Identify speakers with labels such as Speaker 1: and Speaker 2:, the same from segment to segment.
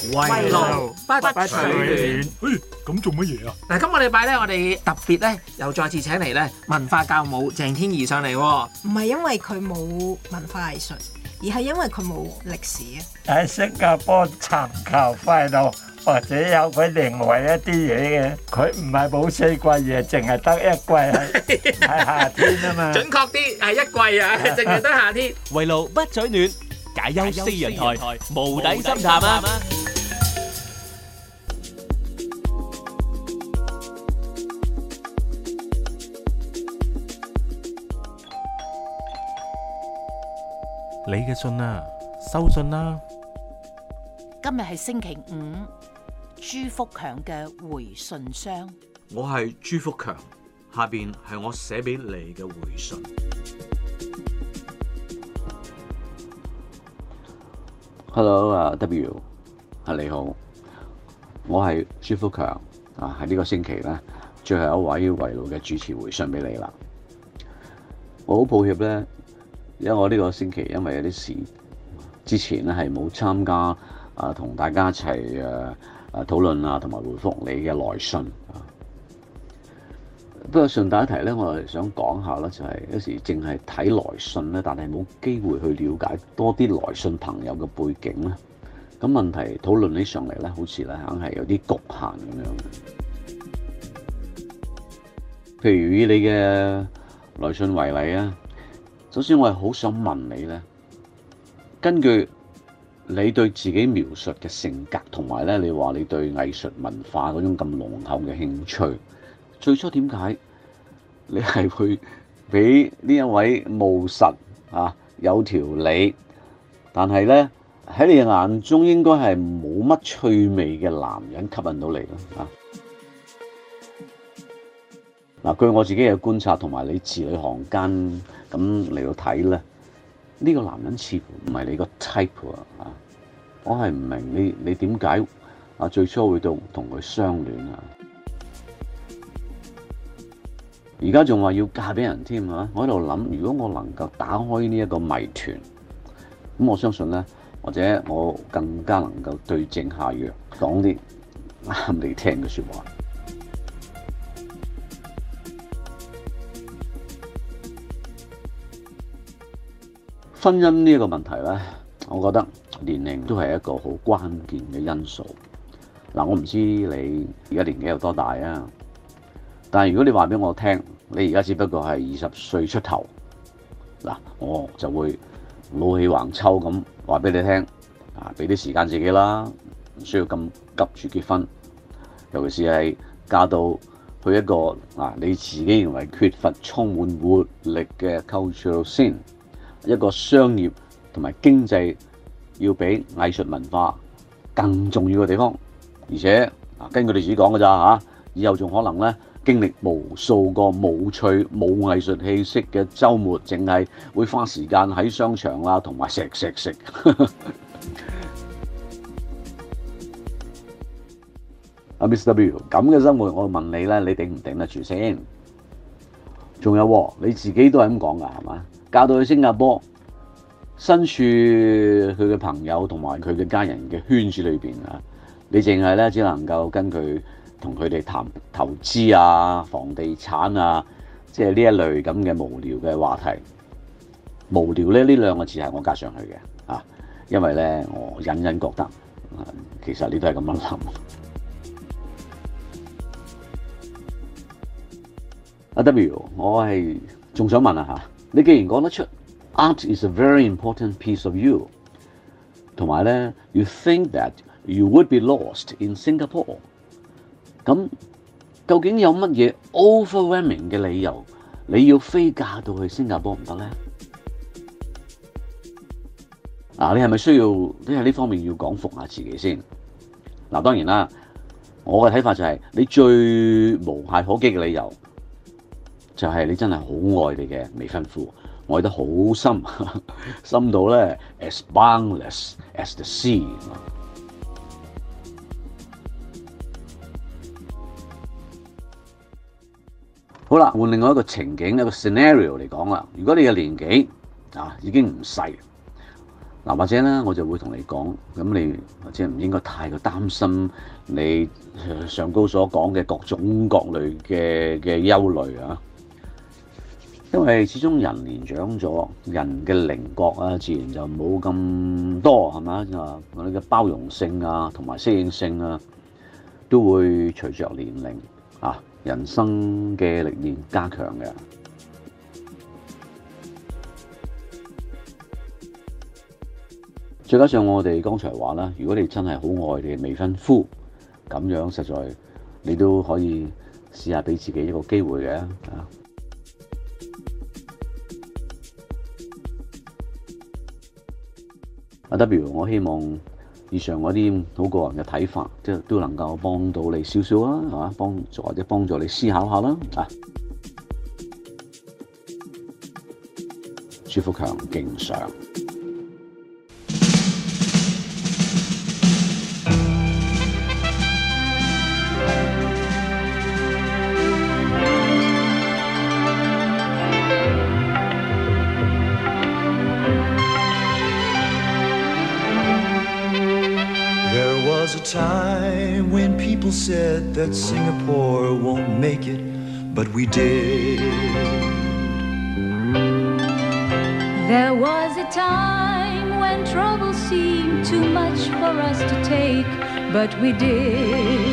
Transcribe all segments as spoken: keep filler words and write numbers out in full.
Speaker 1: 圍爐不取暖。
Speaker 2: 誒，咁做乜嘢啊？
Speaker 1: 嗱，今個禮拜咧，我哋特別咧又再次請嚟咧文化教母鄭天儀上嚟喎。
Speaker 3: 唔係因為佢冇文化藝術，而係因為佢冇歷史啊！
Speaker 4: 喺新加坡尋求快樂，或者有佢另外一啲嘢嘅，佢唔係冇四季嘢，淨係得一季係係夏天啊嘛。
Speaker 1: 準確啲係一季啊，淨係得夏天。
Speaker 5: 圍爐不取暖，解憂四人台，無底深談啊！
Speaker 6: 你嘅信啊，收信啦！
Speaker 7: 今日係星期五，朱福強嘅回信箱。
Speaker 8: 我係朱福強，下邊係我寫俾你嘅回信。
Speaker 9: Hello 啊 W， 啊你好，我係朱福強啊，喺呢個星期咧，最後一位圍爐嘅主持回信俾你啦。我好抱歉咧。因為我呢個星期因為有啲事，之前咧係冇參加啊，同大家一齊誒誒討論啊，同埋回覆你嘅來信啊。不過順帶一提咧，我係想講下咧，就係有時淨係睇來信咧，但係冇機會去了解多啲來信朋友嘅背景咧。咁問題討論起上嚟咧，好似咧硬係有啲局限咁樣。譬如以你嘅來信為例啊。首先，我係好想問你咧，根據你對自己描述嘅性格，同埋咧，你話你對藝術文化嗰種咁濃厚嘅興趣，最初點解你係會俾呢一位務實啊有條理，但係咧喺你眼中應該係冇乜趣味嘅男人吸引到你咧啊？嗱，據我自己嘅觀察同埋你字裏行間咁嚟到睇咧，呢個男人似乎唔係你個 type 啊！我係唔明你你點解啊最初會到同佢相戀啊？而家仲話要嫁俾人添啊！我喺度諗，如果我能夠打開呢一個謎團，咁我相信咧，或者我更加能夠對症下藥，講啲啱你聽嘅説話。婚姻呢一個問題咧，我覺得年齡都係一個好關鍵嘅因素。嗱，我唔知你而家年紀有多大啊，但係如果你話俾我聽，你而家只不過係二十歲出頭，嗱，我就會老氣橫秋咁話俾你聽，啊，俾啲時間自己啦，唔需要咁急住結婚，尤其是係嫁到去一個啊你自己認為缺乏充滿活力嘅 cultural scene。一個商業同埋經濟要比藝術文化更重要嘅地方，而且啊，根據你自己講嘅咋嚇，以後仲可能咧經歷無數個冇趣冇藝術氣息嘅週末，淨係會花時間喺商場啦，同埋食食食。阿 Miss W， 咁嘅生活，我問你咧，你頂唔頂得住先？仲有你自己都係咁講㗎，係嘛？嫁到去新加坡，身處佢嘅朋友同埋佢嘅家人嘅圈子裏邊啊，你淨係咧只能夠跟佢同佢哋談投資啊、房地產啊，即係呢一類咁嘅無聊嘅話題。無聊咧呢兩個字係我加上去嘅啊，因為咧我隱隱覺得，啊、其實你都係咁樣諗。阿 W， 我係仲想問啊嚇。你既然講得出 ，art is a very important piece of you， 同埋咧 ，you think that you would be lost in Singapore， 咁究竟有乜嘢 overwhelming 嘅理由，你要飛嫁到去新加坡唔得咧？嗱，你係咪需要你喺呢方面要講服下自己先？嗱，當然啦，我嘅睇法就係、是、你最無懈可擊嘅理由。就係你真係好愛你嘅未婚夫，愛得好深，深到咧 as boundless as the sea。好啦，換另外一個情景，一個 scenario 嚟講啦。如果你嘅年紀啊已經唔細， 嗱，或者咧，我就會同你講，咁你或者唔應該太過擔心你上高所講嘅各種各類嘅嘅憂慮啊。因為始終人年長咗，人嘅稜角啊，自然就冇咁多，係咪啊？我哋嘅包容性啊，同埋適應性啊，都會隨着年齡啊，人生嘅歷練加強嘅。再加上我哋剛才話啦，如果你真係好愛你嘅未婚夫，咁樣實在你都可以試下俾自己一個機會嘅啊！阿 W， 我希望以上嗰啲好個人嘅睇法，即係都能夠幫到你少少啦，係嘛？幫助或者幫助你思考下啦，啊！朱福強敬上。
Speaker 2: A time when people said that Singapore won't make it, but we did.
Speaker 10: There was a time when trouble seemed too much for us to take, but we did.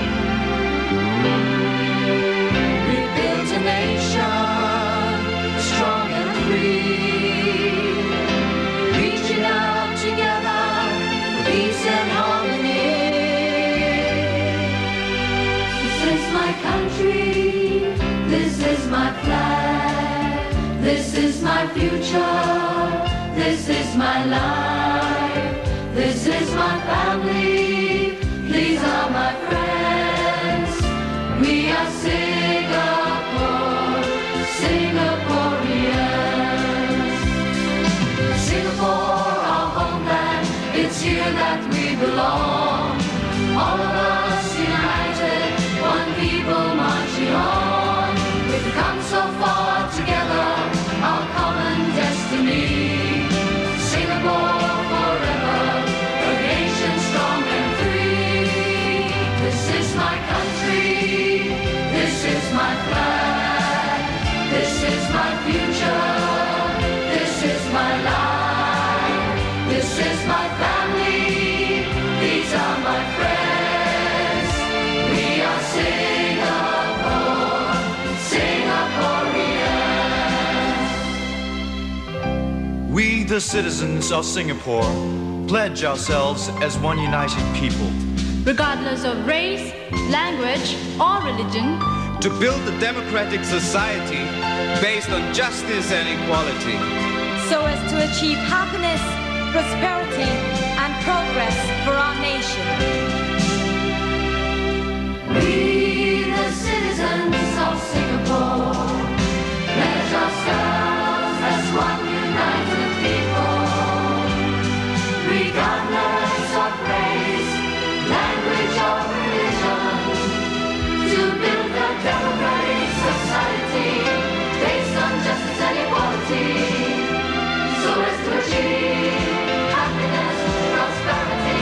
Speaker 2: We built a nation strong and free, reaching out together for peace and harmony.
Speaker 10: Country, this is my flag, this is my future, this is my life, this is my family, these are my friends. We are Singapore, Singaporeans. Singapore, our homeland, it's here that we belong. All of us united, one people marching on. We've come so far together, our common destiny. Singapore forever, a nation strong and free. This is my country, this is my flag, this is my future, this is my life, this is my family, these are my friends. Singapore, Singaporeans.
Speaker 2: We, the citizens of Singapore, pledge ourselves as one united people,
Speaker 10: regardless of race, language, or religion,
Speaker 11: to build a democratic society based on justice and equality,
Speaker 12: so as to achieve happiness, prosperity, and progress for our nation.
Speaker 10: We, the citizens of Singapore, pledge ourselves as one united people, regardless of race, language, or religion, to build a democratic society based on justice and equality, so as to achieve happiness, prosperity,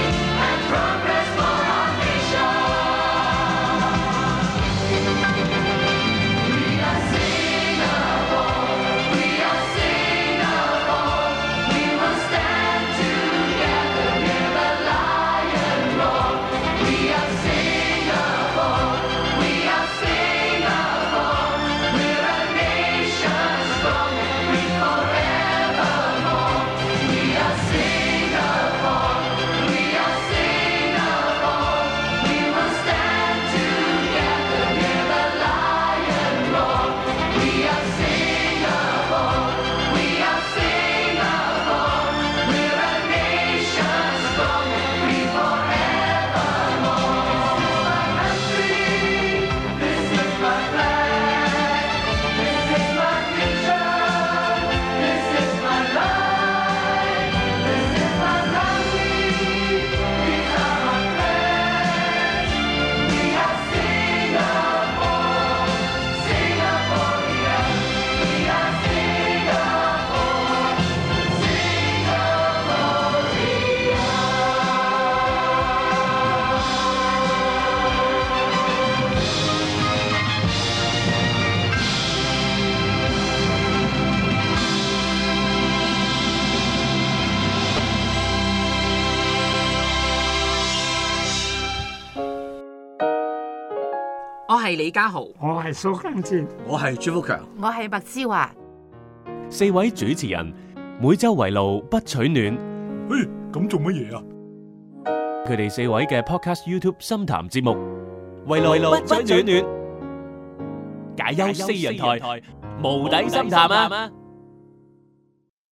Speaker 1: 係李家豪，
Speaker 4: 我係蘇賡哲，
Speaker 8: 我係朱福強，
Speaker 7: 我係麥之華。
Speaker 5: 四位主持人每周圍爐不取暖。
Speaker 13: 嘿，咁做乜嘢啊？
Speaker 5: 佢哋四位嘅 Podcast YouTube 深談節目，圍爐不取暖，解憂四人台，無底深談啊！